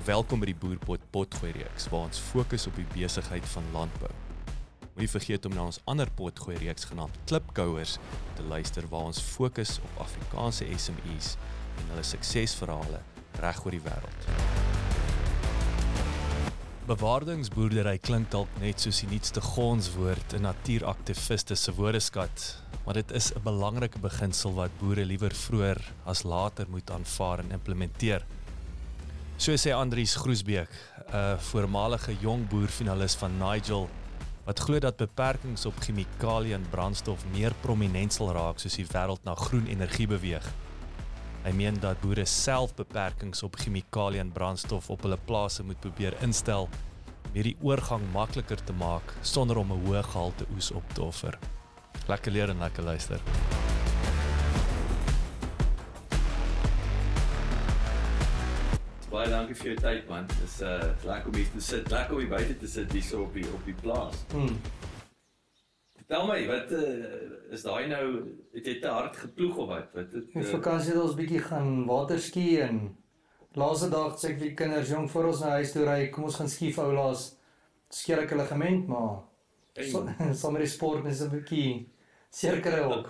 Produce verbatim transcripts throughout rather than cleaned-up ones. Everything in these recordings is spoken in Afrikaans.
Welkom by die Boerpot Potgooi reeks, waar ons fokus op die besigheid van landbou. Moenie vergeet om na ons ander potgooi reeks genaamd Klipkouers te luister, waar ons fokus op Afrikaanse S M Es en hulle suksesverhale reg oor die wêreld. Bewaardingsboerdery klink dalk net soos die nuutste gonswoord in natuuraktiviste se woordeskat, maar dit is 'n belangrike beginsel wat boere liewer vroeër as later moet aanvaar en implementeer. So sê Andries Groesbeek, 'n voormalige jong boerfinalis van Nigel, wat glo dat beperkings op chemikalie en brandstof meer prominent sal raak soos die wêreld na groen energie beweeg. Hy meen dat boere self beperkings op chemikalie en brandstof op hulle plase moet probeer instel om hierdie oorgang makliker te maak sonder om 'n hoë gehalte oes op te offer. Lekker leer en lekker luister. Baie dankie vir jou tyd, man. Dit is uh, lekker om hier te sit, lekker om hier buite te sit hier so op die, op die plaas. Hmm. Vertel my, wat uh, is daai nou, het jy te hard geploeg of wat? wat het, In uh, vakansie het ons bietjie gaan waterski en laaste dag sê ek vir die kinders, jong, voor ons na huis toe ry, kom ons gaan ski vir oulaas, skeer ek 'n ligament, maar so, saam met die sport is 'n bietjie seerkry ook.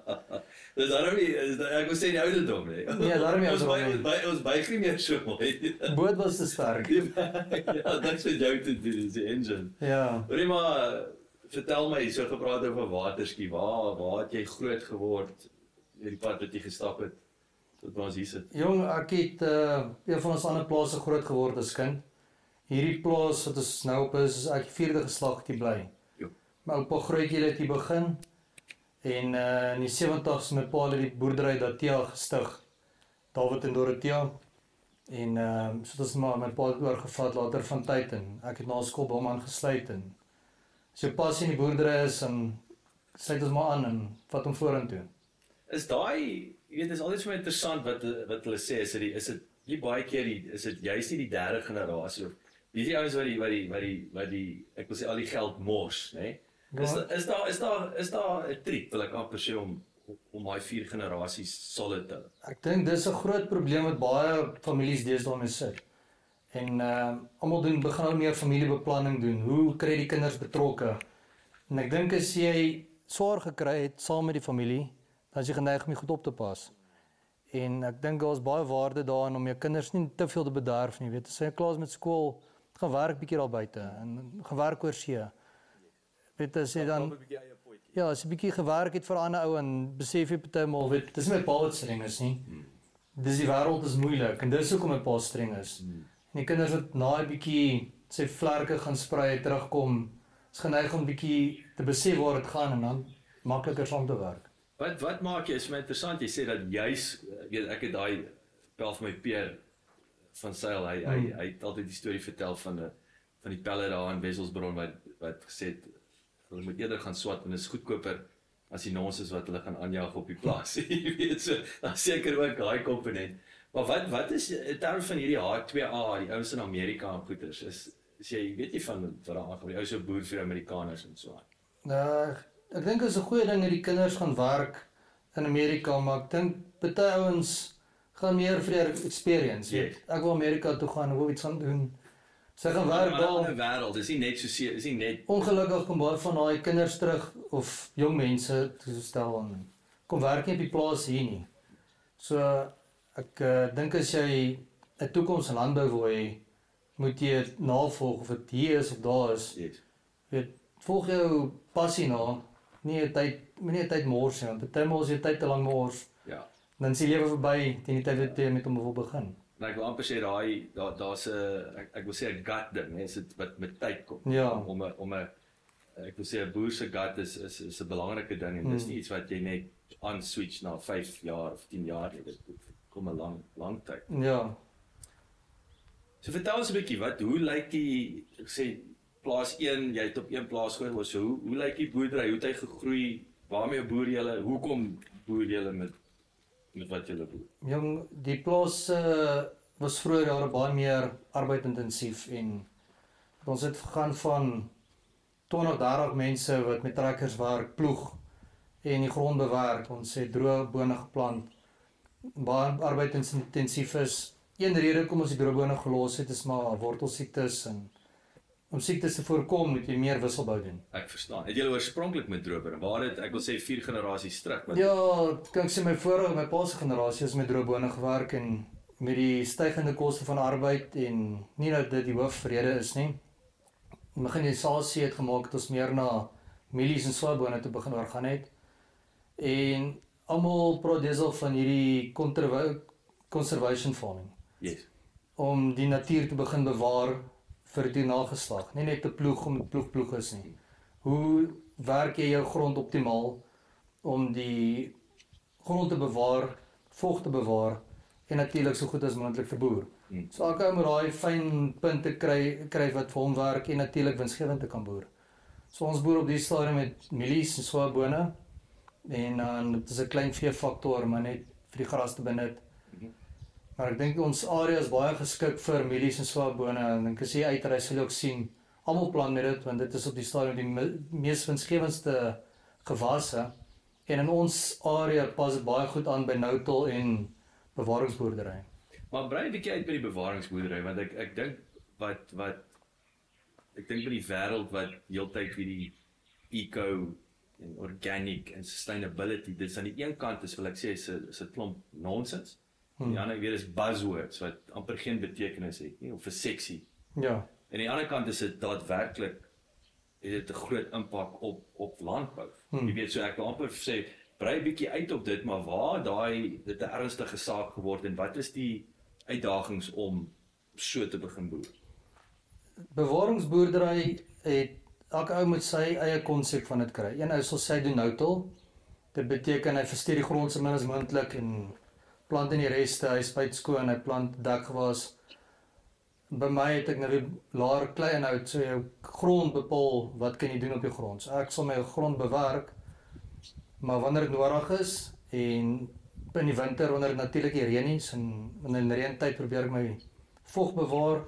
Dis daarom nie, is da, ek wil sê die ouderdom, nee. Ja, daarom nie ons by, ouderdom nie. ons by, ons by nie meer so mooi. Boot was te sterk. Ja, dat is jou te doen, is die engine. Ja. Hoorie maar, vertel my, so gepraat over waterski, waar, waar het jy groot geword, die pad wat jy gestap het, tot waar ons hier sit? Jong, ek het uh, een van ons ander plase groot geword as kind. Hierdie plaas wat ons nou op is, is ek vierde geslag die bly. Jo. My oupa grootjie het hier begin, en uh, in die sewentig's my pa het die boerdery Datia gestig, David en Dorothea, en uh, so het ons maar my pa het oorgevat later van tyd, en ek het na skool by hom aangesluit, en as jou passie in die boerdery is, en sluit ons maar aan, en vat hom vorentoe. Is daai, jy weet, is altyd so interessant wat wat hulle sê, is dit is dit nie baie keer die, is dit juist nie die derde generasie of dis die ouens wat die wat die wat die wat die ek wil sê al die geld mors, né? Nee? Is is daar is daar is daar 'n triek wil ek amper sê om om daai vier generasies solid te. Ek dink dis 'n groot probleem wat baie families deesdae mee sit. En uh almal doen begin al meer familiebeplanning doen. Hoe kry die kinders betrokke? En ek dink as jy swaar gekry het saam met die familie, dan is jy geneig om jy goed op te pas. En ek dink daar is baie waarde daarin om jou kinders nie te veel te bederf nie. Jy weet, as jy klaar is met skool, gaan werk bietjie daar buite en gaan werk oor see. Weet as jy dan ja, as jy bietjie gewerk het vir 'n ander ou en besef jy partymal, weet, dis nie my pa wat streng is nie. Dis die wêreld is moeilik en dis hoekom my pa streng is. En die kinders wat na 'n bietjie sy vlerke gaan sprei terugkom, is geneig om bietjie te besef waar dit gaan en dan makliker saam te werk. Wat wat maak jy, is my interessant, jy sê dat juis, weet ek het daai pel van my peer van Sail, hy, hy, hy het altyd die storie vertel van die, van die pelle daar in Wesselsbron wat, wat gesê het, hulle moet eerder gaan swat en dit is goedkoper as die nonsens wat hulle gaan aanjaag op die plaas. Jy weet so, dan seker ook daai komponent. Maar wat wat is in terme van hierdie H twee A, die ouens in Amerika en goeters, is, is jy weet jy van wat daar aangaan, die ou so boer vir Amerikaners en so aan. Uh, ek dink dit is 'n goeie ding dat die kinders gaan werk in Amerika, maar ek dink baie ouens gaan meer vir die experience, weet. Ek wil Amerika toe gaan, ek wil iets gaan doen. Sy gaan werk daar. In 'n wêreld, is nie net so se, is nie net ongelukkig kom baie van daai kinders terug of jong mense te stel en kom werk nie op die plaas hier nie. So ek uh, dink as jy 'n toekoms in landbou wil hê, moet jy navolg of dit hier is of daar is. yes. Weet, volg jou passie na, nie 'n tyd, moenie 'n tyd mors nie, want partymal as jy tyd te lank mors, Ja. dan is die lewe verby teen die tyd wat jy met hom wil begin. Nou ek wil amper sê daai daar daar's 'n ek, ek wil sê 'n gut ding, mense wat met tyd kom. Ja. Om 'n om 'n ek wil sê 'n boer se gut is is is 'n belangrike ding en dis nie iets wat jy net aan switch na vyf jaar of tien jaar nie. Dit kom 'n lang lang tyd. Ja. So vertel ons 'n bietjie, wat hoe lyk die ek sê plaas een, jy het op een plaas groot word. So hoe hoe lyk die boerdery? Hoe het hy gegroei? Waarmee boer julle? Hoekom boer julle met met wat julle boer? Jong, die plaas uh, was vroeër jare baie meer arbeidintensief en ons het gegaan van twintig, dertig mense wat met trekkers werk, ploeg en die grond bewerk. Ons het droë bone geplant, baie arbeidintensief is een rede kom ons die droëbone gelos het is maar wortelsiektes en om siektes te voorkom moet jy meer wisselbou doen. Ek verstaan. Het julle oorspronklik met droëbone? Waar het ek wil sê vier generasies terug? Maar Ja, kan ek sê my vorige, my pa se generasie is met droëbone gewerk en met die stygende koste van arbeid en nie dat dit die hoofrede is nie. Mekanisasie het gemaak dat ons meer na mielies en soebone te begin oorgaan het. En almal praat deesdae van hierdie conservation farming. yes. Om die natuur te begin bewaar vir die nageslag. Nie net te ploeg om ploeg ploeg is nie. Hoe werk jy jou grond optimaal om die grond te bewaar, vog te bewaar en natuurlik so goed as moontlik vir boer. Hmm. So elke ou moet daai fyn punte kry kry wat vir hom werk en natuurlik winsgewend te kan boer. So ons boer op die stadium met mielies en soebone en dan dit is 'n klein vee faktor maar net vir die gras te benut. Maar ek dink ons area is baie geskik vir mielies en soebone en ek as jy uitry sal jy ook sien almal plan met dit want dit is op die stadium die me mees winsgewendste gewasse en in ons area pas dit baie goed aan by nou-till en bewaringsboerdery. Maar brei 'n bietjie uit by die bewaringsboerdery want ek ek dink wat wat ek dink by die wêreld wat heeltyd hierdie eco en organic en sustainability dis aan die een kant is wil ek sê is 'n is 'n klomp nonsens. Hmm. Die ander weer is buzzwords wat amper geen betekenis het nie of 'n seksie. Ja. En aan die ander kant is dit daadwerklik het dit 'n groot impak op op landbou. Hmm. Jy weet so ek wil amper sê brei 'n bietjie uit op dit maar waar daai dit 'n ernstige saak geword en wat is die uitdagings om so te begin boer? Bewaringsboerdery het elke ou moet sy eie konsep van dit kry. Een ou sal sê doen nou-till. Dit beteken hy verstuur die grond so min as moontlik en plant in die reste, hy spuit skoon, hy plant dekgewas. By my het ek nou die laer klei inhoud, so jou grond bepaal wat kan jy doen op die grond. So ek sal my grond bewerk, maar wanneer dit nodig is en in die winter wanneer dit natuurlik nie reën is en in die reëntyd probeer ek my vog bewaar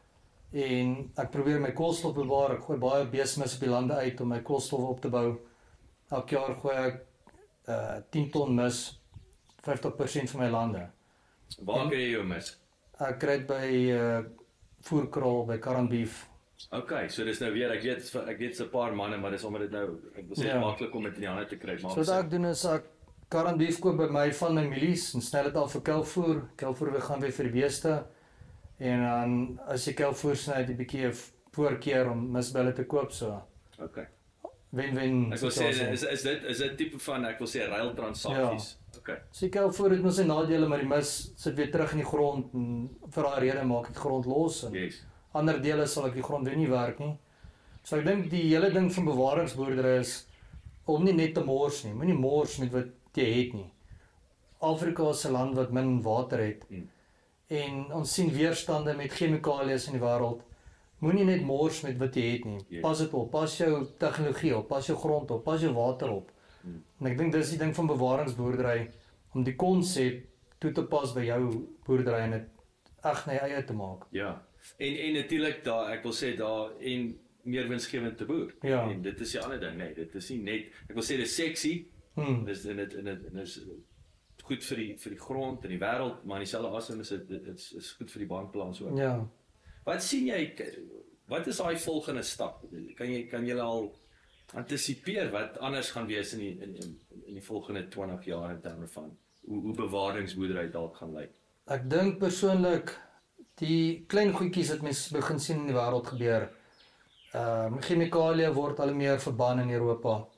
en ek probeer my koolstof bewaar. Ek gooi baie beesmis op die lande uit om my koolstof op te bou. Elke jaar gooi ek uh, tien ton mis, vyftig persent van my lande. Waar kry jy jou mis? Ek kry dit by uh, voerkraal by Currant Beef. Okay, so dis nou weer ek weet ek weet 'n paar manne, maar dis omdat dit nou ek wil sê Ja. maklik om dit in die hande te kry, maar So wat ek doen is ek Currant Beef koop by my van my mielies en sny dit al vir kelvoer. Kelvoer weer gaan weer vir die beeste. En dan as jy kelvoer sny, het jy 'n bietjie 'n voorkeur om misbelle te koop so. okay. Wen-wen. Ek wil sê is is dit is dit tipe van ek wil sê ruil transaksies. Ja. Okay. So kelvoer het mos sy nadele, maar die mis sit weer terug in die grond en vir daai rede maak ek die grond los en Yes. ander dele sal ek die grond weer nie werk nie. So ek dink die hele ding van bewaringsboerdery is om nie net te mors nie. Moenie mors met wat jy het nie. Afrika is 'n land wat min water het. Hmm. En ons sien weerstande met chemikalieë in die wêreld. Moenie net mors met wat jy het nie. Yes. Pas dit op, pas jou tegnologie op, pas jou grond op, pas jou water op. Hmm. En ek dink dis die ding van bewaringsboerdery om die konsep toe te pas by jou boerdery en dit eg na jou eie te maak. Ja. En en natuurlik daar ek wil sê daar en meer winsgewend te boer. Ja. En dit is die ander ding, nee, dit is nie net ek wil sê dis seksie. Hmm. Dis in dit in dit en is goed vir die vir die grond en die wêreld, maar in dieselfde asem is dit dit is, is goed vir die bankbalans ook. Ja. Wat sien jy wat is daai volgende stap? Kan jy kan jy al antisipeer wat anders gaan wees in die in in, in die volgende twintig jaar in terme van hoe hoe bewaringsboerdery dalk gaan lyk? Ek dink persoonlik die klein goedjies wat mense begin sien in die wêreld gebeur. Ehm uh, chemikalieë word al meer verbân in Europa.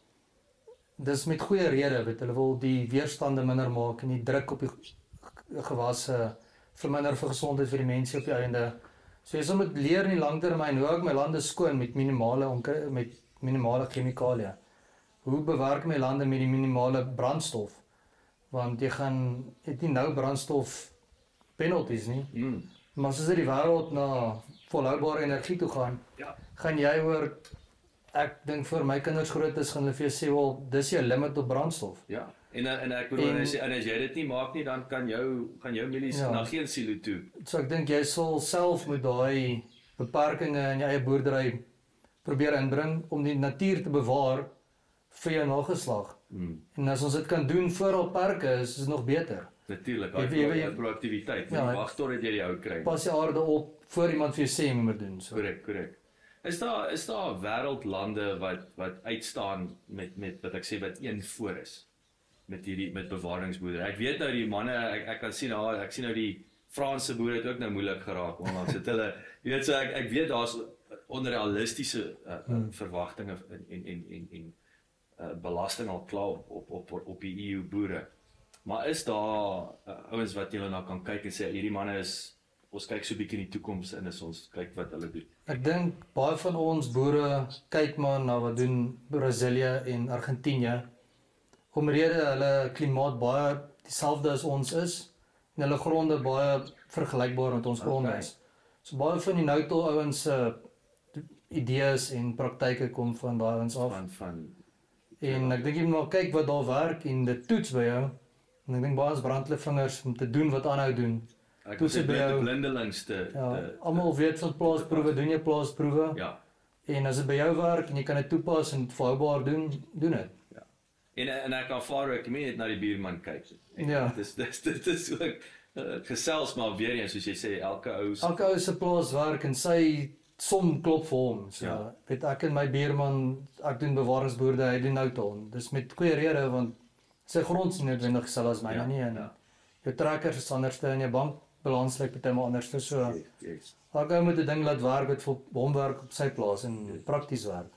Dis met goeie rede, weet hulle wil die weerstande minder maak en die druk op die gewasse verminder vir gesondheid vir die mense op die einde. So jy sal moet leer in die langtermyn hoe ek my lande skoon met minimale met minimale chemikalieë. Hoe bewerk my lande met die minimale brandstof? Want jy gaan het nie nou brandstof penalties nie. Mm. Maar as jy die wêreld na volhoubare energie toe gaan, Ja. gaan jy oor ek dink vir my kinders groot is gaan hulle vir jou sê wel dis jou limit op brandstof. Ja. En en ek bedoel En- as jy en as jy dit nie maak nie dan kan jou gaan jou mielies Ja. na geen silo toe. So ek dink jy sal self met daai beperkings in jou eie boerdery probeer inbring om die natuur te bewaar vir jou nageslag. Mm. En as ons dit kan doen voor al perke is, is dit nog beter. Natuurlik, Jy- daai jy- pro- jy- proaktiwiteit, Ja, ja, wag totdat jy die ou kry. Pas die aarde op voor iemand vir jou sê jy moet meer doen. So. Korrek, korrek. Is daar is daar wêreldlande wat wat uitstaan met met wat ek sê wat een voor is met hierdie met bewaringsboerdery. Ek weet nou die manne, ek ek kan sien nou ek sien nou die Franse boere het ook nou moeilik geraak onlangs het hulle jy weet so ek ek weet daar's onrealistiese uh, hmm. verwagtinge en en en en, en uh, belasting al klaar op op op, op die E U boere. Maar is daar uh, ouens wat jy na kan kyk en sê hierdie manne is ons kyk so 'n bietjie in die toekoms en is ons kyk wat hulle doen. Ek dink baie van ons boere kyk maar na wat doen Brasilië en Argentinië. Omrede hulle klimaat baie dieselfde as ons is en hulle gronde baie vergelykbaar met ons gronde Okay. is. So baie van die nou-toe ouens se idees en praktyke kom van daai ouens af. Van van En ek dink jy moet maar kyk wat daar werk en dit toets by jou. En ek dink baie ons brand hulle vingers om te doen wat aanhou doen. ek Toets het dit by blinde jou. blindelings te, Ja, te almal weet van plaasproewe, doen jy plaasproewe. ja. En as dit by jou werk en jy kan dit toepas en volhoubaar doen, doen dit. En en ek aanvaar ook nie net na die buurman kyk. En Ja. Dit is dit dit is ook uh, gesels maar weer eens soos jy sê elke ou se- Elke ou se plaas werk en sy som klop vir hom. So, Ja. weet ek en my buurman, ek doen bewaringsboerdery, hy doen nou-toe. Dis met goeie rede want sy grond is nie noodwendig dieselfde as myne Ja, nie en ja. jou trekkers is anderste en jou bankbalans lyk partymal anderste. So Yes, yes. elke ou moet 'n ding laat werk wat vir hom werk op sy plaas en prakties werk.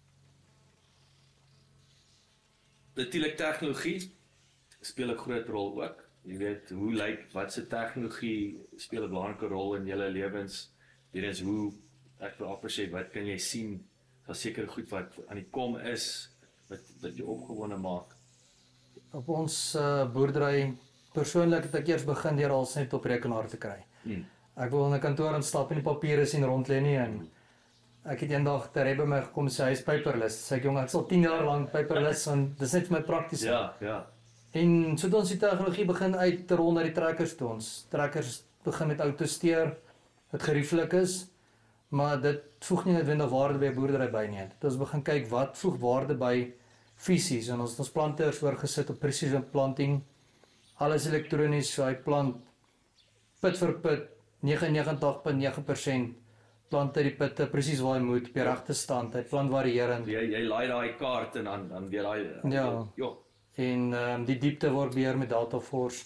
Natuurlik tegnologie speel 'n groot rol ook. Jy weet hoe lyk wat se tegnologie speel 'n belangrike rol in julle lewens. Dit is hoe ek wil amper sê wat kan jy sien? Daar's seker goed wat aan die kom is wat wat jou opgewonde maak. Op ons uh, boerdery persoonlik het ek eers begin deur al net op rekenaar te kry. Hmm. Ek wil in 'n kantoor instap en die papiere sien rond lê nie en ek het eendag ter by my gekom sê hy is paperless. Sê ek jong, ek sal tien jaar lank paperless want dis net vir my prakties. Ja, ja. En so het ons die tegnologie begin uit te rol na die trekkers toe. Ons trekkers begin met autosteer wat gerieflik is, maar dit voeg nie noodwendig waarde by 'n boerdery by nie. Dit ons begin kyk wat voeg waarde by fisies en ons het ons planters oorgesit op precision planting. Alles elektronies, so hy plant pit vir pit negenennegentig komma nege persent plant hy die pitte presies waar hy moet op die regte stand. Hy plant varierend. Jy jy laai daai kaart en dan dan weer daai Ja. ja. En um, die diepte word beheer met Dataforce.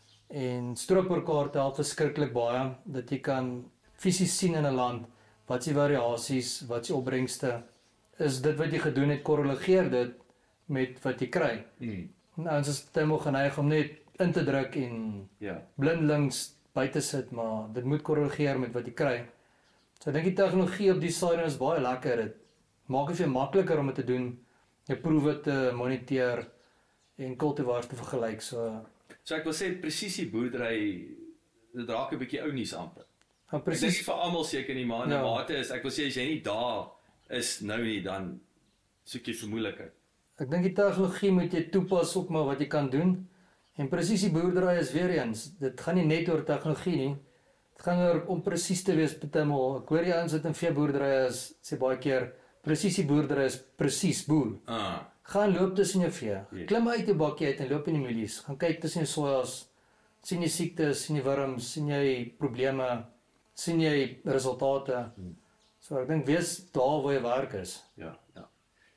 En stroperkaarte help verskriklik baie dat jy kan fisies sien in 'n land wat se variasies, wat se opbrengste is dit wat jy gedoen het, korreleer dit met wat jy kry. Hmm. Nou ons is baie geneig om net in te druk en Ja. blindelings by te sit, maar dit moet korreleer met wat jy kry. So ek dink die tegnologie op die stadium is baie lekker. Dit maak dit vir jou makliker om dit te doen, jou proewe te moniteer en kultivars te vergelyk. So So ek wil sê presisie boerdery dit raak 'n bietjie ou nuus amper. nou Presies presies vir almal seker nie, maar in 'n Ja. mate is ek wil sê as jy nie daar is nou nie dan soek jy vir moeilikheid. ek dink die tegnologie moet jy toepas op maar wat jy kan doen. En presisie boerdery is weer eens, dit gaan nie net oor tegnologie nie. Dit gaan oor om presies te wees partymal. Ek hoor die ouens wat in veeboerdery is, sê baie keer presisie boerdery is presies boer. Ah, Gaan loop tussen jou vee. Ja. Klim uit jou bakkie uit en loop in die mielies. Gaan kyk tussen jou sojas. Sien jy siektes, sien jy wurms, sien jy probleme, sien jy resultate. Hmm. So ek dink wees daar waar jy werk is. ja, ja.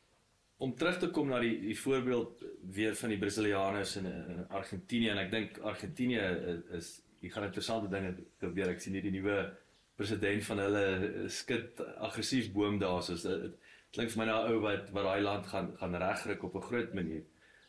Om terug te kom na die die voorbeeld weer van die Brasilianers in, in Argentinië en ek dink Argentinië is, is hier gaan interessante dinge gebeur. Ek sien hier die nuwe president van hulle skit aggressief boom daar soos dit klink vir my na 'n ou wat wat daai land gaan gaan regryk op 'n groot manier.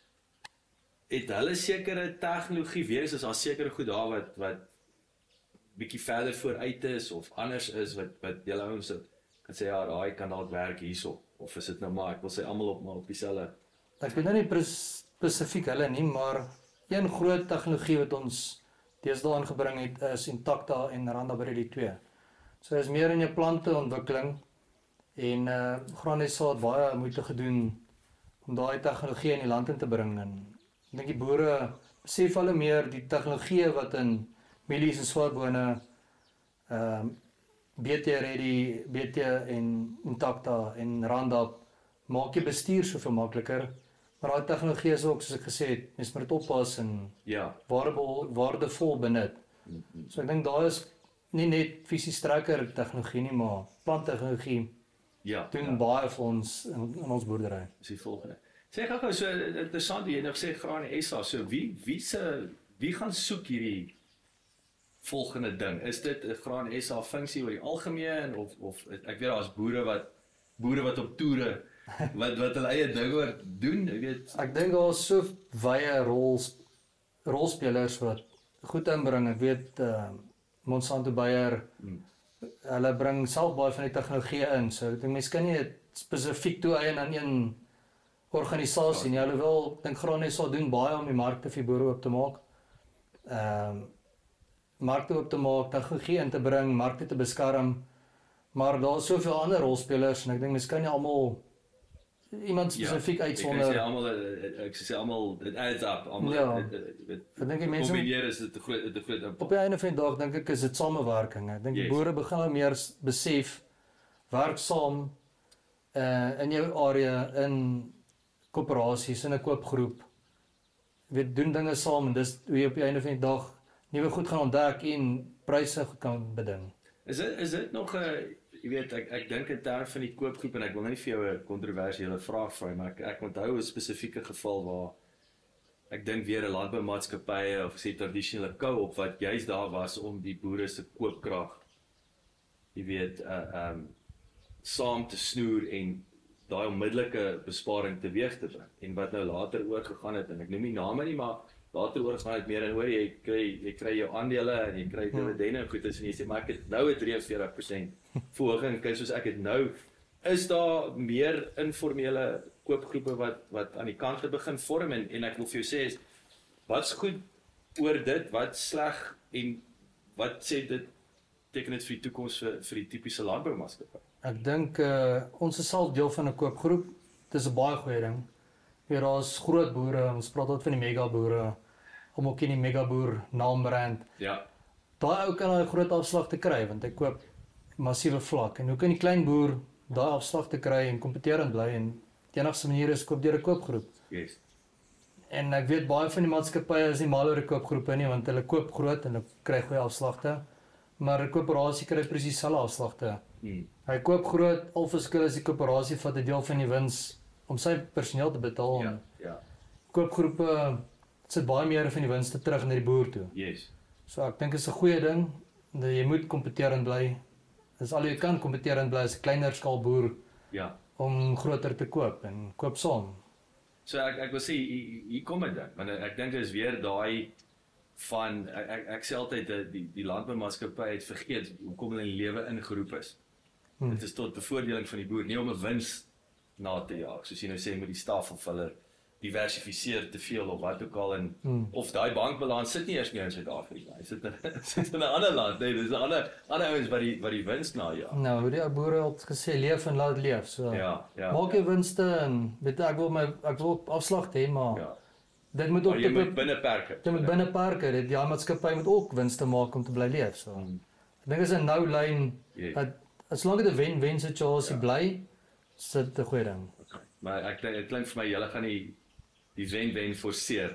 Het hulle sekere tegnologie weer is daar sekere goed daar wat wat bietjie verder vooruit is of anders is wat wat julle ouens kan sê ja, daai kan dalk werk hierso of is dit nou maar ek wil sê almal op maar op dieselfde. Ek weet nou nie pres- spesifiek hulle nie, maar een groot tegnologie wat ons deesdae aangebring het is Intacta en Randa Barelli twee. So is meer in jou plante ontwikkeling en uh Granesa het baie moeite gedoen om daai tegnologie in die land in te bring en ek dink die boere besef al hoe meer die tegnologie wat in mielies en swaarbone ehm uh, B T Ready, B T en Intacta en Roundup maak jy bestuur soveel makliker Maar daai tegnologie is ook, soos ek gesê het, mens moet dit oppas en Ja. waardevol, waardevol benut. So ek dink daar is nie net fisies sterker tegnologie nie, maar planttegnologie Ja. doen ja. baie vir ons in, in ons boerdery. Dis die volgende. Sê gou-gou so interessant, jy het nou gesê Graan S A, so wie wie se wie gaan soek hierdie volgende ding? Is dit 'n Graan S A funksie oor die algemeen of of ek weet daar's boere wat boere wat op toere wat wat hulle eie ding oor doen, jy weet. Ek dink daar is so wye rols rolspelers wat goed inbring. Ek weet uh, Monsanto Bayer, Hmm. hulle bring self baie van die tegnologie in. So ek dink mense kan nie dit spesifiek toe-eien aan een organisasie nie. Alhoewel ek dink Graan S A doen baie om die markte vir boere oop te maak. Ehm um, markte oop te maak, tegnologie in te bring, markte te beskerm. Maar daar is soveel ander rolspelers en ek dink mense kan nie almal iemand spesifiek ja, uitsonder. Ek sê almal ek sê almal dit adds up, almal Ja. dit- dit- dit- Ek dink die mense kombineer is dit 'n groot 'n groot op impak. die einde van die dag dink ek is dit samewerking. Ek dink die Yes. boere begin nou meer s- besef werk saam uh in jou area in koöperasies in 'n koopgroep. Jy weet doen dinge saam en dis hoe jy op die einde van die dag nuwe goed gaan ontdek en pryse kan beding. Is dit is dit nog 'n jy weet ek ek dink in terme van die koopgroep en ek wil nou nie vir jou 'n kontroversiële vraag vra maar ek ek onthou 'n spesifieke geval waar ek dink weer 'n landboumaatskappye of sê tradisionele co-op wat juis daar was om die boere se koopkrag jy weet uh um saam te snoer en daai onmiddellike besparing teweeg te bring en wat nou later oorgegaan het en ek noem nie name nie maar later oorgegaan het meer en hoor jy kry jy kry jou aandele en jy kry dividende en goed is en jy sê maar ek het nou 'n drie of vier persent verhoging kyk soos ek het nou is daar meer informele koopgroepe wat wat aan die kant te begin vorm en en ek wil vir jou sê is wat's goed oor dit wat sleg en wat sê dit teken dit vir die toekoms vir vir die tipiese landboumaatskappy. Ek dink uh ons is self deel van 'n koopgroep. Dis 'n baie goeie ding. Ja, daar's groot boere, ons praat altyd van die mega boere. Almal ken die mega boer naambrand. Ja. Daai ou kan 'n groot afslag te kry want hy koop massiewe vlak. En hoe kan die klein boer daai afslag te kry en kompeterend bly en die enigste manier is koop deur 'n koopgroep. Yes. En ek weet baie van die maatskappye is nie mal oor 'n koopgroepe nie want hulle koop groot en hulle kry goeie afslagte. Maar 'n koöperasie kry presies dieselfde afslagte. Hmm. Hy koop groot, al verskil is die koöperasie vat 'n deel van die wins om sy personeel te betaal. Ja, ja. Koopgroepe sit baie meer van die winste terug na die boer toe. Yes. So ek dink dit is 'n goeie ding dat jy moet kompeterend bly. Dis al jy kan kompeterend bly as 'n kleiner skaal boer Ja. om groter te koop en koop saam. So ek ek wil sê hier, hier kom dit dan, want ek dink dit is weer daai van ek ek, ek sê altyd dat die die landboumaatskappy het vergeet hoekom hulle in die lewe ingeroep is. Hmm. Dit is tot bevoordeling van die boer, nie om 'n wins na te jaag. Soos jy nou sê met die staf of hulle diversifiseer te veel of wat ook al en Hmm. of daai bankbalans sit nie eers meer in Suid-Afrika. Hy sit in sit in 'n ander land. Nee, dis 'n ander ander ouens wat die wat die wins najaag. Nou, hoe die ou boere het gesê leef en laat leef. So Ja, ja. maak jy winste en weet ek wil my ek wil afslag hê, maar Ja. dit moet ook Maar jy te moet be- binne perke. Jy moet binne parke, dit die maatskappy moet ook winste maak om te bly leef. So Hmm. ek dink is 'n nou lyn Yes. dat as lank dit 'n wen-wen situasie Ja. bly, is dit 'n goeie ding. Okay. Maar ek dink dit klink vir my julle gaan nie die wen-wen forceer.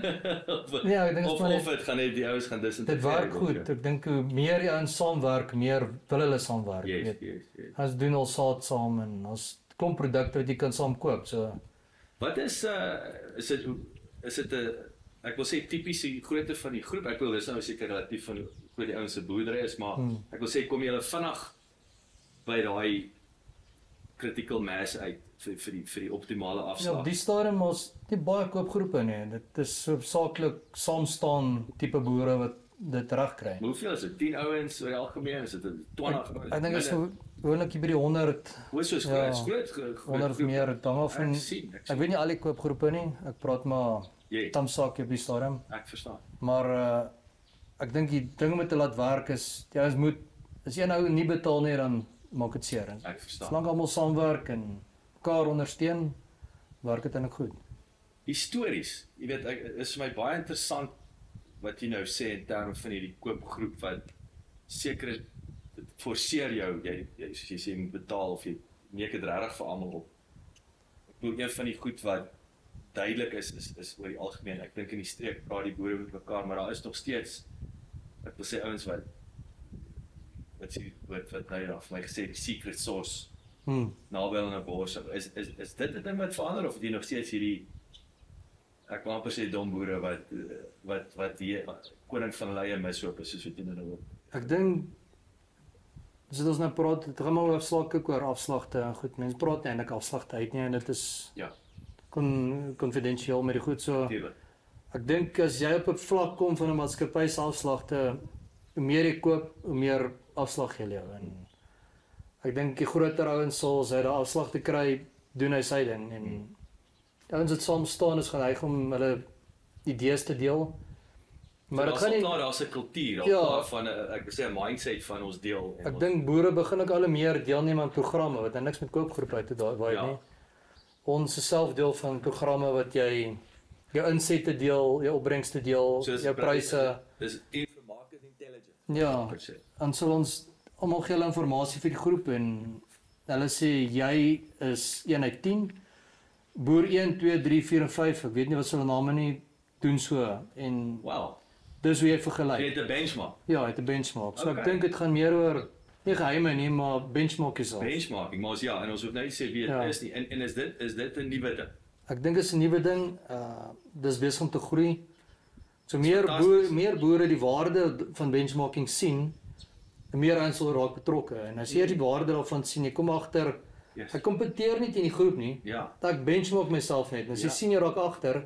of Ja, ek dink dit is of, maar of dit gaan net die ouens gaan disintegreer. Dit werk goed. Ek dink hoe meer die ouens saamwerk, meer wil hulle saamwerk, Yes, weet. yes, yes. Ons doen al saad saam en ons klomp produkte wat jy kan saam koop. So Wat is uh is dit is dit 'n ek wil sê tipiese grootte van die groep. Ek wil dis nou seker relatief van hoe groot die ouens se boerdery is, maar Hmm. ek wil sê kom julle vinnig by daai critical mass uit vir vir die vir die optimale ja, afslag. op die stadium ons nie baie koopgroepe nie. Dit is hoofsaaklik saam staan tipe boere wat dit reg kry. Maar hoeveel is dit? tien ouens oor die algemeen? Is dit twintig? Ek, ek dink dit is gewoonlik hier by die honderd, Hoe soos ja, groot, groot, groot, honderd of meer. Dit hang af van Ek sien, ek ek sien. weet nie al die koopgroepe nie. Ek praat maar Jy, tamsaak op die stadium. ek verstaan. Maar uh ek dink die ding om te laat werk is jy ons moet as jy nou nie betaal nie dan maak dit seer. Ek verstaan. Solank almal saamwerk en mekaar ondersteun, werk dit eintlik goed. Histories, jy weet, ek, is vir my baie interessant wat jy nou sê in terme van hierdie koopgroep wat sekere dit forceer jou, jy, jy soos jy sê jy moet betaal of jy neek dit regtig vir almal op. Ek bedoel een van die goed wat duidelik is is is oor die algemeen. Ek dink in die streek praat die boere met mekaar, maar daar is nog steeds ek wil sê ouens wat wat sê wat wat nou ja, vir my gesê die secret sauce Hmm. naby hulle bors. Is is is dit 'n ding wat verander of die nog steeds hierdie ek wil amper sê dom boere wat wat wat die koning van hulle eie mishoop is soos wat jy nou wil. Ek dink as ons nou praat, dit gaan maar oor afslag kyk oor afslagte en goed, mense praat eintlik afslagte uit nie en dit is Ja, kon konfidensieel met die goed so. tuurlik. Ek dink as jy op 'n vlak kom van 'n maatskappy se afslagte, hoe meer jy koop, hoe meer afslag jy lewe en ek dink die groter ouens sal as hy daai afslag te kry, doen hy sy ding en hmm. ouens wat saam staan is geneig om hulle idees te deel. Maar dit gaan nie klaar daar's 'n kultuur, Ja. daar van 'n ek wil sê 'n mindset van ons deel. en Ek ons- dink boere begin ook al meer deelneem aan programme wat niks met koopgroepe uit te daai waai Ja. nie. Ons is self deel van programme wat jy jou insette deel, jou opbrengste deel, So dis jou pryse. Dis info market intelligence. Ja. per se. Dan sal ons almal gee hulle inligting vir die groep en hulle sê jy is een uit tien, boer een, twee, drie, vier en vyf, ek weet nie wat se hulle name nie doen so en Wow. dis hoe jy Jy vergelyk. het 'n benchmark. Ja, het 'n benchmark. So Okay. ek dink dit gaan meer oor nie geheime nie, maar benchmark is al. Benchmarking, maar ons ja, en ons hoef nou nie sê wie dit Ja. is nie. En en is dit is dit 'n nuwe ding? Ek dink dit is 'n nuwe ding. Uh dis besig om te groei. So meer fantasties. boere, meer boere die waarde van benchmarking sien, hoe meer ouens sal raak betrokke. En as jy die waarde daarvan sien, jy kom agter, Yes. ek kompeteer nie teen die groep nie. Ja. Dat ek benchmark myself net. En as jy Ja. sien jy raak agter,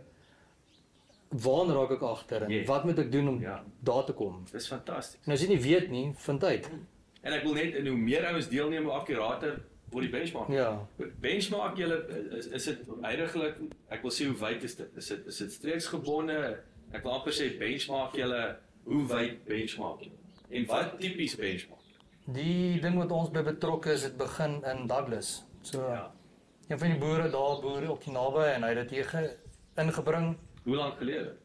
waar raak ek agter en Yes. wat moet ek doen om Ja. daar te kom? Dis fantasties. En as jy nie weet nie, vind uit. En ek wil net en hoe meer ouens deelneem, hoe akkurater word die benchmark. Ja. Benchmark julle is is dit heidaglik, ek wil sê hoe wyd is dit? Is dit is dit streeksgebonde? Ek wil amper sê benchmark julle, hoe wyd benchmark julle? En wat tipies benchmark? Die ding wat ons by betrokke is, dit begin in Douglas. So Ja. een van die boere daar boer op die naby en hy het dit hier ge- ingebring. Hoe lank gelede?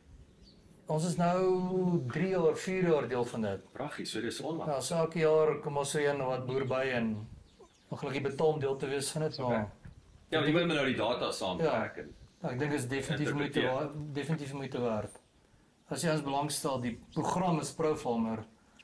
Ons is nou drie jaar, vier jaar deel van dit. Pragtig, so dis onlangs. Ja, so elke jaar kom ons so een wat boer by en ongelukkig betaal om deel te wees van dit, maar Okay. Ja, jy moet nou die data saamtrek en ja, ek dink dit is definitief moeite Interpreteer. waard, definitief moeite werd. As jy ons belangstel, die program is ProFarmer.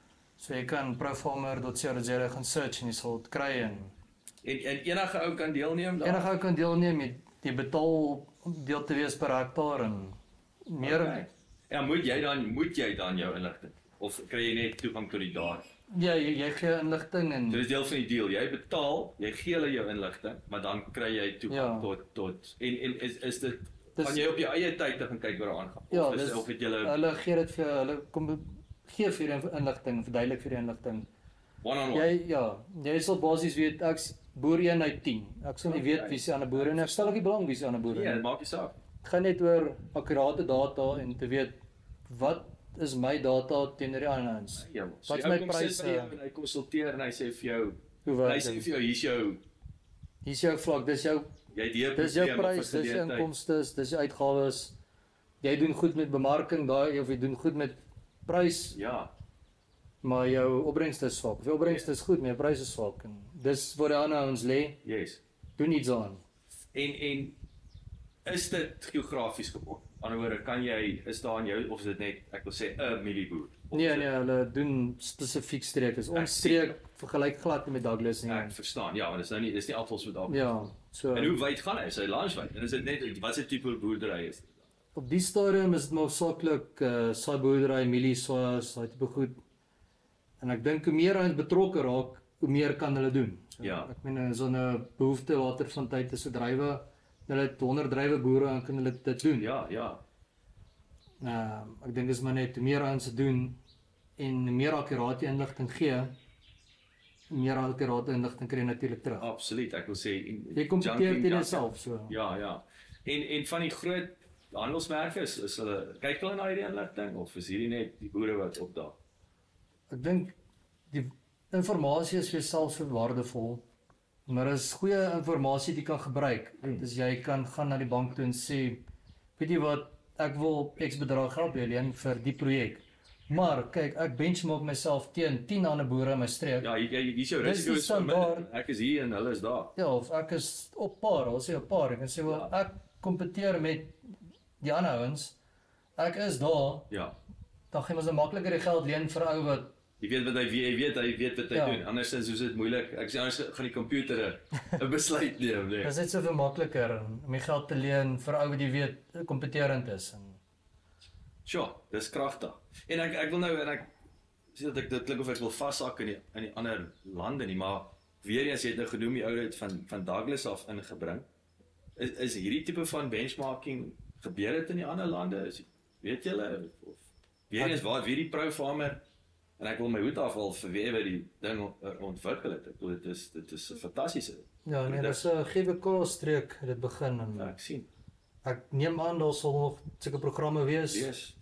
So jy kan profarmer dot co dot za gaan search en jy sal dit kry en en, en enige ou kan deelneem daar. enige ou kan deelneem, jy, jy betaal om deel te wees per hektaar en meer. Okay. Ja, moet jy dan moet jy dan jou inligting of kry jy net toegang tot die data? Ja, jy, jy gee inligting en So dis deel van die deal. Jy betaal, jy gee hulle jou inligting, maar dan kry jy toegang Ja. tot tot en en is is dit Dis- kan jy op jou eie tyd te gaan kyk wat daar aangaan? ja, of is dis, of het julle hulle gee dit vir jou, hulle kom gee vir jou inligting, verduidelik vir jou inligting. one on one? Jy ja, jy sal basies weet ek's boer een uit tien. Ek sal nie Okay. weet wie se ander boere en ek stel ook nie belang wie se ander boere Ja, nie. dit maak nie saak. Dit gaan net oor akkurate data en te weet wat is my data teenoor die ander ouens. Ja, Wat so is die my ou kom sit pryse? by jou en hy konsulteer en hy sê vir jou, Hoe hy werk sê dit? vir jou hier's jou Hier's jou vlak, dis jou jy het hier dis jou probleem of 'n prys, dis jou geleentheid. inkomste, dis jou uitgawes. Jy doen goed met bemarking daai of jy doen goed met prys, Ja, maar jou opbrengste is swak. Of jou opbrengste is goed, maar jou pryse is swak en dis waar die ander ouens lê. yes. Doen iets aan. En en is dit geografies gebond? Aan die ander woorde, kan jy is daar in jou of is dit net ek wil sê 'n mielieboer? Of Nee is nee, dit- hulle doen spesifiek streke. Ek Ons sien. streek vergelyk glad nie met Douglas nie. Ek verstaan. Ja, want dit is nou nie dis nie appels met appels. Ja, so En hoe wyd gaan hy? Is hy landwyd? En is dit net wat se tipe boerdery is dit? op die stadium is dit maar saaklik uh saai boerdery, mielie, sojas, daai tipe goed. En ek dink hoe meer ons betrokke raak, hoe meer kan hulle doen. So, Ja. Ek meen so 'n behoefte later van tyd is so drywe, hulle het honderd drywe boere en kan hulle dit doen. Ja, ja. Uh ek dink is maar net hoe meer ons dit doen en hoe meer akkurate inligting gee, hoe meer akkurate inligting kry jy natuurlik terug. Absoluut. Ek wil sê en- Jy kompeteer junking teen data. jouself so. Ja, ja. En en van die groot handelsmerke is, is hulle kyk hulle na hierdie inligting of is hierdie net die boere wat opdaag? Ek dink die inligting is vir jouself so waardevol. Maar is goeie inligting wat jy kan gebruik. Hmm. Dus jy kan gaan na die bank toe en sê, weet jy wat, ek wil X bedrag geld by julle leen vir die projek. Maar kyk, ek benchmark myself teen tien ander boere in my streek. Ja, hier hier is jou Dis die risiko is verminder. standaard. Ek is hier en hulle is daar. Ja, of ek is op par, al sê op par, ek kan sê wel Ja. ek kompeteer met die ander ouens, ek is daar, Ja. dan gaan ons nou makliker die geld leen vir 'n ou wat Jy weet wat hy weet, hy weet, hy weet wat hy Ja. doen. Andersins is dit moeilik. Ek sê anders gaan die komputer 'n besluit neem, nee. Dit is net soveel makliker om die geld te leen vir 'n ou wat jy weet kompeterend is. En, Sjoe, dis kragtig. En ek ek wil nou en ek sê dat ek dit klink of ek wil vashak in die in die ander lande nie, maar weer eens jy het nou genoem die oudheid van van Douglas af ingebring. Is is hierdie tipe van benchmarking gebeur dit in die ander lande? Is weet julle of weer eens waar wie die Pro Farmer en ek wil my hoed afhaal vir wie wat die ding ontwikkel het. Ek bedoel dit is dit is 'n fantastiese. ja, nee, dis 'n G W K streek dit begin en Ja, ek sien. ek neem aan daar sal nog sulke programme wees. Yes.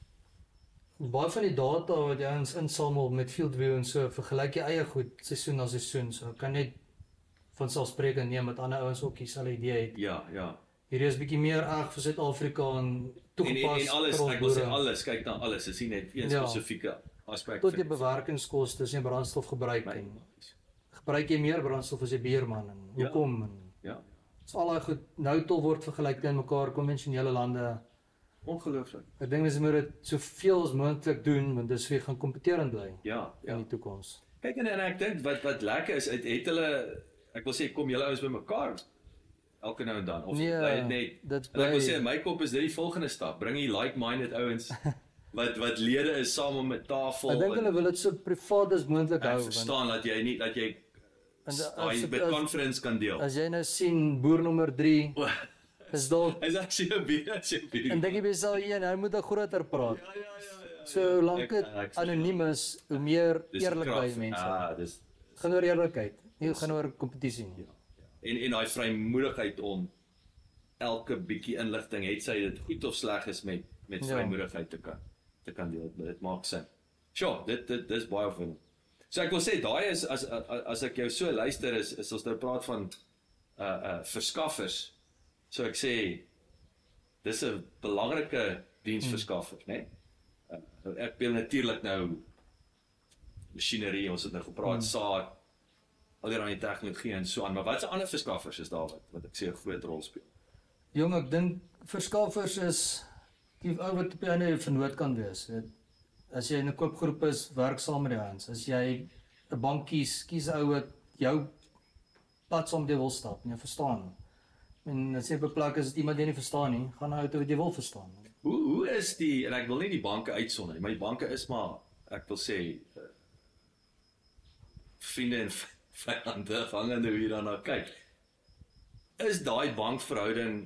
Baie van die data wat jy ons insamel met Fieldview en so, vergelyk jy eie goed seisoen na seisoen. So ek kan net van selfspreekend neem met ander ouens ook dieselfde idee het. Ja, ja. Hierdie is bietjie meer reg vir Suid-Afrika en En, en, toegepas en alles, vir ons ek wil sê boere. alles, kyk na alles. Dit is nie net een Ja. spesifieke aspek Tot jy bewerkingskoste en brandstof gebruik my. en gebruik jy meer brandstof as jy beerman en Ja. hoekom en Ja, dit's al daai goed nou tol word vergelyk teen mekaar konvensionele lande. ongelooflik. Ek dink mens moet dit soveel as moontlik doen want dis weer gaan kompeterend bly Ja, in ja. die toekoms. Kyk en, en ek dink wat wat lekker is, het, het hulle ek wil sê kom julle ouens bymekaar elke nou en dan of Nee, bly dit net. dit En ek wil bly- sê in my kop is dit die volgende stap. Bring die like-minded ouens wat wat lede is saam om 'n tafel. Ek dink en- hulle wil dit so privaat as moontlik Ek hou. verstaan dat jy nie dat jy Want daai as- met as- conference kan deel. As jy nou sien boer nommer drie is dalk Is actually 'n bier, as jy bier. en dink jy besal een, hy moet 'n groter praat. Ja, ja, ja, ja. So hoe lank Ek- dit ek- anoniem is, hoe meer Dis die eerlik krag by van- mense. Ah, dis Gaan oor eerlikheid, nie gaan oor kompetisie nie. en en daai vrymoedigheid om elke bietjie inligting, het sy dit goed of sleg is met met Ja. vrymoedigheid te kan te kan deel. Dit maak sin. Sjoe, dit dit dis baie van. So ek wil sê daai is as as, as ek jou so luister is is ons nou praat van uh uh verskaffers. So ek sê dis 'n belangrike diensverskaffer, né? Nee? Uh, ek wil natuurlik nou masjinerie, ons het nou gepraat hmm. saad, allerlei tegnologie en so aan, maar watse ander verskaffers is daar wat wat ek sê 'n groot rol speel? Jong, ek dink verskaffers is die ou wat op die einde vernoot kan wees. Weet, as jy in 'n koopgroep is, werk saam met die ouens. As jy 'n bank kies, kies 'n ou wat jou pad saam met jou wil stap, jy verstaan. En as jy beplak is dit iemand jy nie verstaan nie, gaan nou uit wat jy wil verstaan. Hoe hoe is die en ek wil nie die banke uitsonder nie, maar die banke is maar ek wil sê uh, vriende en vyande afhangende hoe jy daarna kyk. Is daai bankverhouding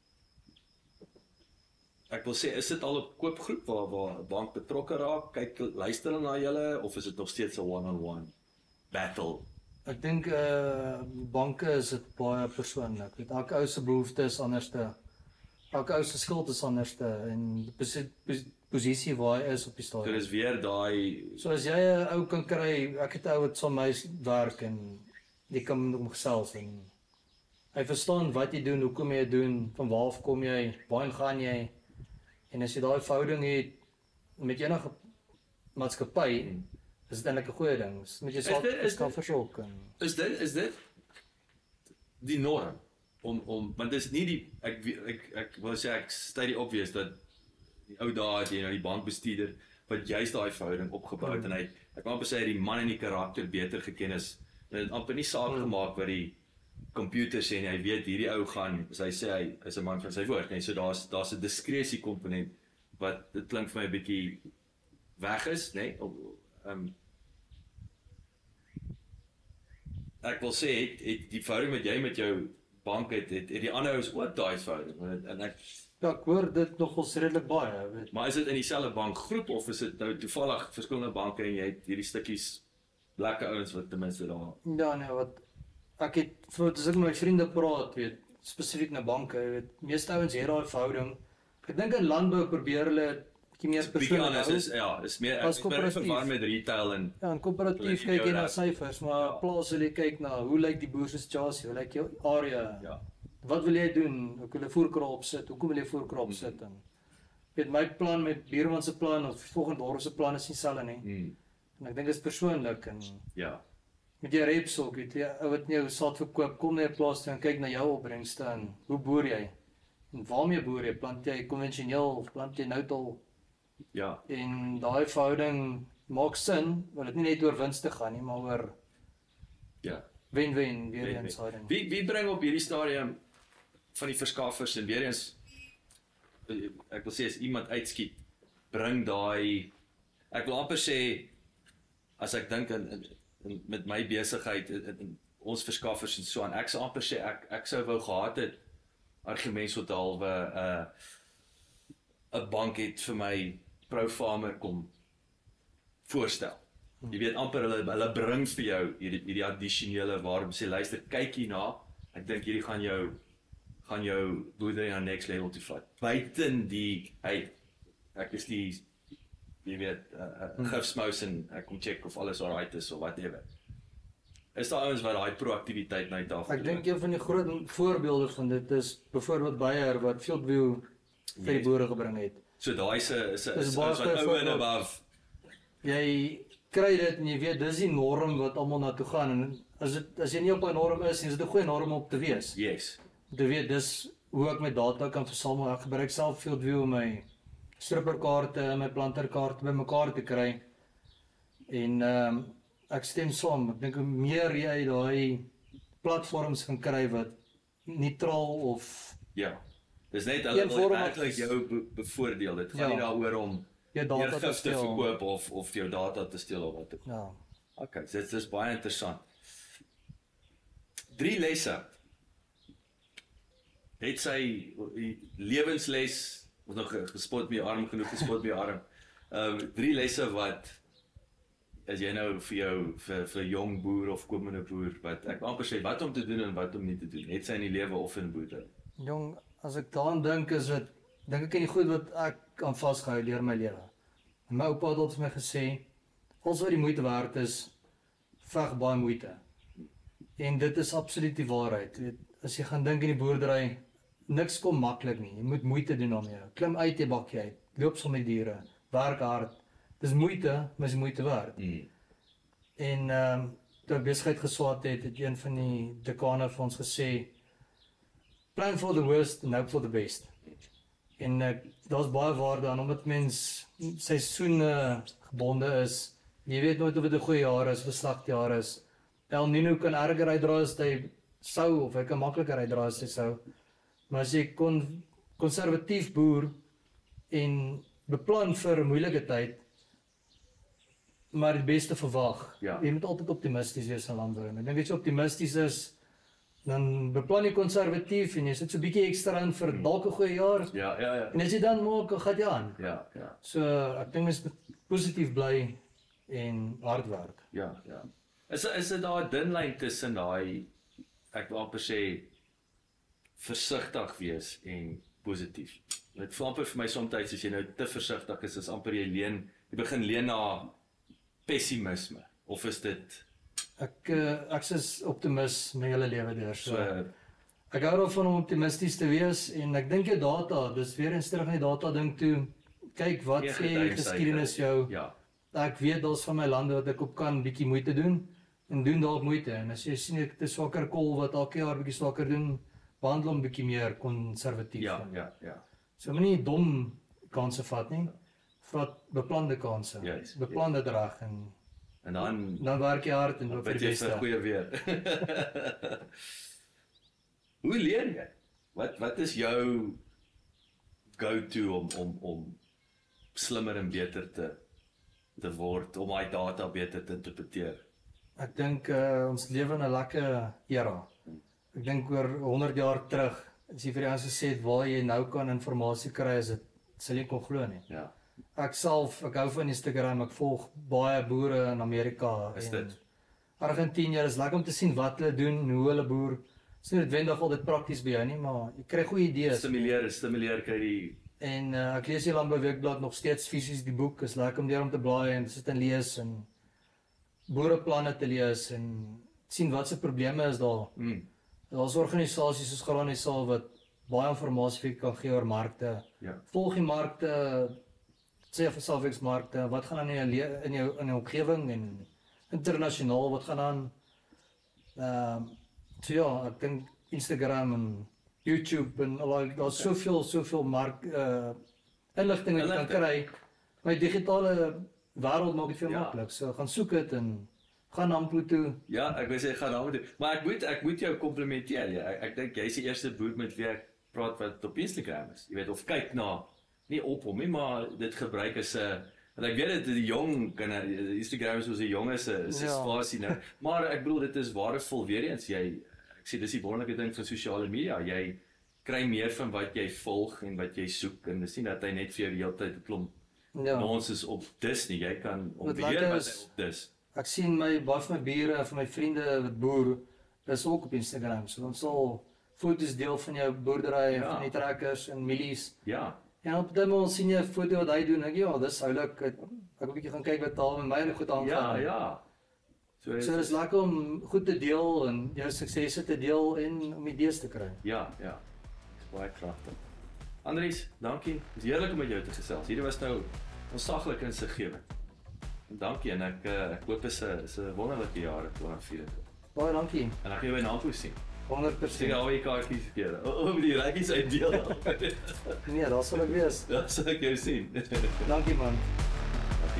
ek wil sê is dit al 'n koopgroep waar waar 'n bank betrokke raak, kyk luister hulle na julle of is dit nog steeds 'n one-on-one battle? Ek dink uh banke is dit baie persoonlik. Weet elke ou se behoeftes is anderste. Elke ou se skuld is anderste en die posi- pos- posisie waar hy is op die Dit stadium. is weer daai So as jy 'n ou kan kry, ek het 'n ou wat saam met my werk en jy kan met hom gesels en hy verstaan wat jy doen, hoekom jy dit doen, van waar af kom jy, waarheen gaan jy? En as jy daai verhouding het met enige maatskappy, Hmm. is dit eintlik 'n goeie ding. Dis met jou Is saak dit- is kan dit- versorg en Is dit is dit die norm om om want dis nie die ek ek ek wil sê ek sê die obvious dat die ou dae het jy nou die bankbestuurder wat juist daai verhouding opgebou het Mm. en hy ek wou amper sê hy het die man en die karakter beter geken is en dit amper nie saak Mm. gemaak wat die komputer sê nie, hy weet hierdie ou gaan as hy sê hy is 'n man van sy woord nee so daar's daar's 'n diskresie komponent wat dit klink vir my 'n bietjie weg is nê nee? um, ek wil sê het, het die verhouding wat jy met jou bank het, het, het die ander ouens ook daai verhouding en, en ek ja, ek hoor dit nogals redelik baie, weet. maar is dit in dieselfde bankgroep of is dit nou toevallig verskillende banke en jy het hierdie stukkies lekker ouens wat ten minste daar Ja, nee, wat ek het voor as ek met my vriende praat, weet, spesifiek na banke, weet, meeste ouens het daai verhouding. Ek dink in landbou probeer hulle bietjie meer bietjie persoonlik anders hou. is ja, is meer As ek ben koöperatief. verwar met retail en Ja, in koöperatief Hulle kyk jy na jou syfers, maar Ja. plaas wil jy kyk na hoe lyk die boer se situasie, hoe lyk jou area? ja. Wat wil jy doen? Ek wil 'n voerkraal opsit. Hoekom wil jy 'n voerkraal opsit? En weet my plan met buurman se plan of volgende dorp se plan is nie dieselfde nie. Hmm, En ek dink dit is persoonlik en ja. met jou reps ook, weet jy, ou wat nie jou saad verkoop, kom na jou plaas toe en kyk na jou opbrengste en hoe boer jy? En waarmee boer jy? Plant jy konvensioneel of plant jy nou-tal? Ja. En daai verhouding maak sin, want dit nie net oor wins te gaan nie, maar oor Ja. wen-wen weer Wen-wen. eens daai ding. Wie wie bring op hierdie stadium van die verskaffers en weer eens ek wil sê as iemand uitskiet, bring daai ek wil amper sê as ek dink in, in, in met my besigheid in, in ons verskaffers en so aan, ek sou amper sê ek ek sou wou gehad het argument so halwe 'n uh, 'n bank het vir my ProFarmer kom voorstel. Jy weet amper hulle hulle bring vir jou hierdie hierdie addisionele waarde sê luister kyk hierna, ek dink hierdie gaan jou gaan jou boerdery na next level toe vat. Buiten die hey ek is die jy weet uh, uh, gifsmous en ek kom check of alles alright is of whatever. Is daar ouens wat daai proaktiwiteit na die tafel Ek dink een van die groot voorbeelde van dit is byvoorbeeld Bayer wat Fieldview vir die boere gebring het. So daai is 'n is 'n Dis is baie wat ou en voorbeeld. above. Jy kry dit en jy weet dis die norm wat almal na toe gaan en as dit as jy nie op 'n norm is nie, is dit 'n goeie norm om te wees. Yes. Om te weet dis hoe ek my data kan versamel. Ek gebruik self Fieldview om my stripperkaarte en my planterkaarte bymekaar te kry. En ehm um, ek stem saam. Ek dink hoe meer jy daai platforms kan kry wat neutraal of Ja. Dis net hulle wil Eenvormig werklik is- jou be bevoordeel. Dit gaan Ja. nie daaroor om jou jou data te gif te steel. verkoop of of jou data te steel of wat ook. Ja. Okay, so dit is baie interessant. Drie lesse. Het sy lewensles, ons nog gespot met jou arm genoeg gespot met jou arm. Ehm um, drie lesse wat as jy nou vir jou vir vir 'n jong boer of komende boer wat ek amper sê wat om te doen en wat om nie te doen. Het sy in die lewe of in boerdery. Jong, as ek daaraan dink is dit dink ek aan die goed wat ek aan vasgehou deur my lewe. En my oupa het altyd vir my gesê, alles wat die moeite werd is, veg baie moeite. En dit is absoluut die waarheid. Jy weet, as jy gaan dink in die boerdery, niks kom maklik nie. Jy moet moeite doen daarmee. Klim uit die bakkie uit, loop saam met diere, werk hard. Dis moeite, maar is moeite werd. Mm. En ehm um, toe ek besigheid geswaat het, het een van die dekane vir ons gesê, plan for the worst and hope for the best. En uh, daar's baie waarde aan omdat mens seisoene gebonde is. Jy weet nooit of dit 'n goeie jaar is of 'n slegte jaar is. El Nino kan erger uitdra as hy sou of hy kan makliker uitdra as hy sou. Maar as jy kon konservatief boer en beplan vir 'n moeilike tyd, maar die beste verwag. Ja. Jy moet altyd optimisties wees in landbou. En ek dink as jy optimisties is, dan beplan jy konservatief en jy sit so 'n bietjie ekstra in vir dalk 'n goeie jaar. Ja, ja, ja. En as jy dan maak, dan gaan jy aan. Ja, ja. So ek dink mens moet positief bly en hard werk. Ja, ja. Is is dit daar 'n dun lyn tussen daai ek wil amper sê versigtig wees en positief. Dit voel amper vir my soms as jy nou te versigtig is, is amper jy leen, jy begin leen na pessimisme of is dit Ek uh, ek is optimis my hele lewe deur. So, so ek hou daarvan om optimisties te wees en ek dink jou data, dis weer eens terug na die data ding toe. Kyk wat geen sê getuienis geskiedenis uit- jou. Ja, Ek weet daar's van my lande wat ek op kan bietjie moeite doen en doen dalk moeite en as jy sien ek het 'n swakker kol wat elke jaar bietjie swakker doen, behandel hom bietjie meer konservatief. ja, ja, ja. So moenie dom kansse vat nie. Vat beplande kansse. Juis, Beplan dit reg en En dan dan werk jy hard en hoop vir bid die jy vir beste. goeie weer. Hoe leer jy? Wat wat is jou go-to om om om slimmer en beter te te word, om daai data beter te interpreteer? Ek dink uh, ons lewe in 'n lekker era. Ek dink oor honderd jaar terug, as jy vir die ouens gesê het waar jy nou kan inligting kry, is dit sal jy kon glo nie. Ja. Ek self, ek hou van Instagram, ek volg baie boere in Amerika Is en dit? Argentinië. Dit is lekker om te sien wat hulle doen, hoe hulle boer. Dit is nie noodwendig altyd prakties by jou nie, maar jy kry goeie idees. Stimuleer, stimuleer kry die En uh, ek lees die Landbou Weekblad nog steeds fisies die boek. Is lekker om deur om te blaai en sit en lees en boereplanne te lees en sien wat se probleme is daar. mm, Daar's organisasies soos Granisaal wat baie inligting vir kan gee oor markte. ja. Volg die markte, sê vir salwingsmarkte, wat gaan aan in jou le- in jou in jou omgewing en internasionaal wat gaan aan. Ehm um, so ja, ek dink Instagram en YouTube en al daai daar's soveel soveel mark uh inligting wat jy kan kry. My digitale wêreld maak dit vir jou Ja. maklik. So gaan soek dit en gaan na Amplo toe. Ja, ek wou sê gaan daarmee doen. Maar ek moet ek moet jou komplimenteer. Ja. Ek, ek dink jy's die eerste boer met wie ek praat wat op Instagram is. Jy weet of kyk na nie op hom nie, maar dit gebruik as 'n uh, want ek weet dit die jong kan Instagram is soos 'n jong is 'n Ja. spasie nou. Maar ek bedoel dit is waardevol weer eens jy ek sê dis die wonderlike ding van sosiale media. Jy kry meer van wat jy volg en wat jy soek en dis nie dat hy net vir jou die hele tyd 'n klomp Ja. ons is op dis nie. Jy kan Wat ontbeheer lekker wat is- hy op dis. Ek sien my baie van my bure en van my vriende wat boer is ook op Instagram. So ons sal foto's deel van jou boerdery en Ja. van die trekkers en mielies. Ja. En op dit moment sien jy 'n foto wat hy doen. Ek ja, dis oulik. Ek ek 'n bietjie gaan kyk wat daar met my goed aangaan. Ja, ja. So, So dis lekker om goed te deel en jou suksesse te deel en om idees te kry. Ja, ja. Dis baie kragtig. Andries, dankie. Dis heerlik om met jou te gesels. Hierdie was nou ontsaglik insiggewend. En dankie en ek uh, ek hoop dit is 'n is 'n wonderlike jaar in twintig vyf-en-twintig. Baie dankie. En dan gaan jy by Nampo sien. honderd Sien persent. al die kaartjies verkeer. O, o, die reggies uitdeel. Nee, daar sal ek wees. Ja, sal ek jou sien. Dankie man. Dankie.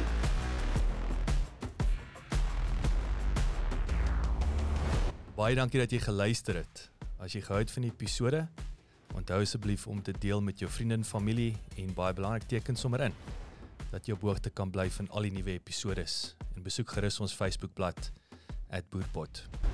Baie dankie dat jy geluister het. As jy gehou het van die episode, onthou asseblief om te deel met jou vriende en familie en baie belangrik teken sommer in dat jy op hoogte kan bly van al die nuwe episodes en besoek gerus ons Facebookblad at boerpot.